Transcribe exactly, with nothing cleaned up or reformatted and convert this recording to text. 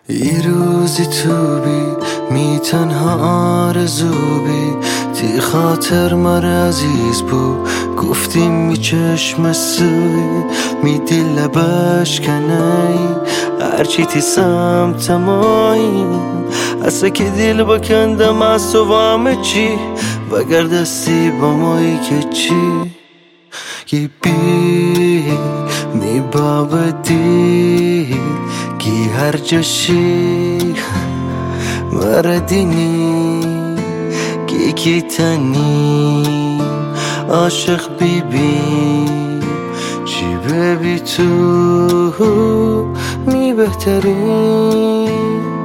یه روزی تو بی می تنها آرزو بی تی خاطر مر عزیز بو گفتیم می چشم سوی می دل بشکنی هرچی تی سمت ماییم اصلا که دل بکندم از تو و همه چی وگر دستی با مایی که چی یه بی می بابدی کی هر جشی مردینی کی کی تنی عاشق بیبیم چی ببی تو می بهترین